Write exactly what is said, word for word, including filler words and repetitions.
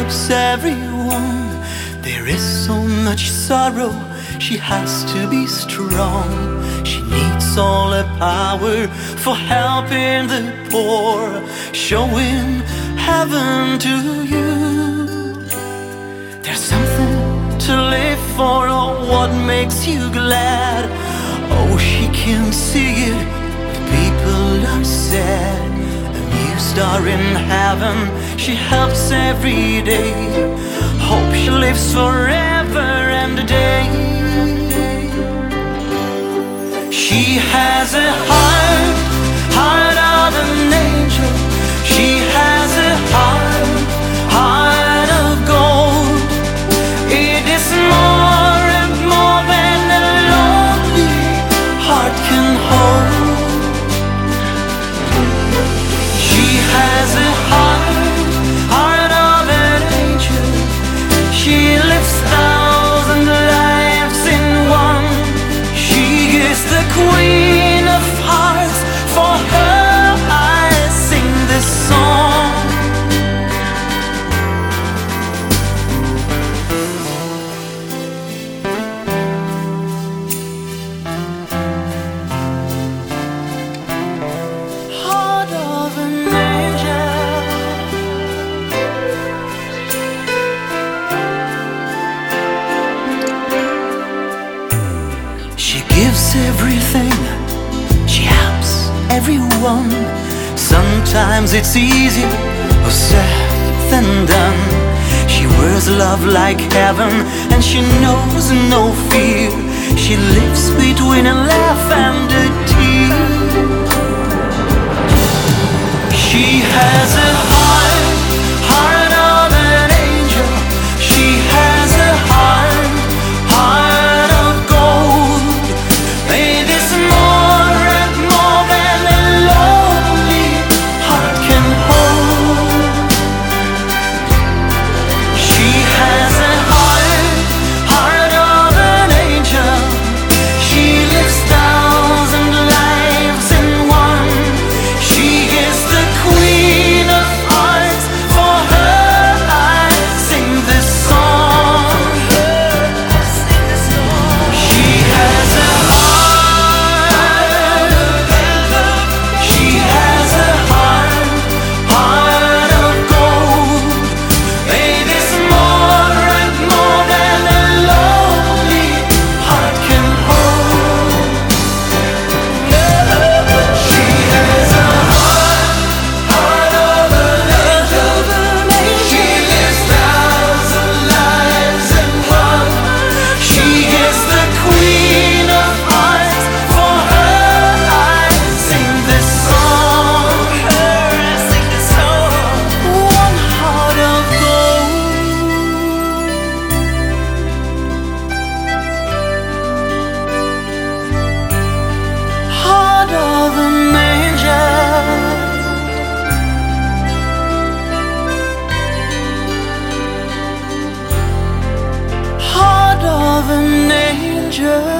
helps everyone. There is so much sorrow, she has to be strong. She needs all her power for helping the poor, showing heaven to you. There's something to live for, or what makes you glad. Oh, she can see it, people are sad. A new star in heaven, she helps every day. Hope she lives forever and a day. She has a heart, heart of an angel. She has a heart, heart of gold. It is more and more than a lonely heart can hold. She has a heart, heart of an angel. She lives thousand lives in one. She is the queen of hearts. For her I sing this song. Heart of an angel. She gives everything, she helps everyone. Sometimes it's easier or said than done. She wears love like heaven, and she knows no fear. She lives between a laugh and a tear. She has a heart, heart of an angel. She has a heart, heart of gold. It is more and more than a lonely heart can hold. She has a heart, heart of an angel. She lives thousand lives in one. She is the queen of hearts. For her I sing this song. She has a heart, she has a heart, heart of gold. It is more and more than a lonely heart can hold. She has a heart, heart of an angel. She lives thousand lives in one. She is the queen of hearts. For her I sing this song. I sing this song. One heart of gold, heart of an angel. Heart of an angel.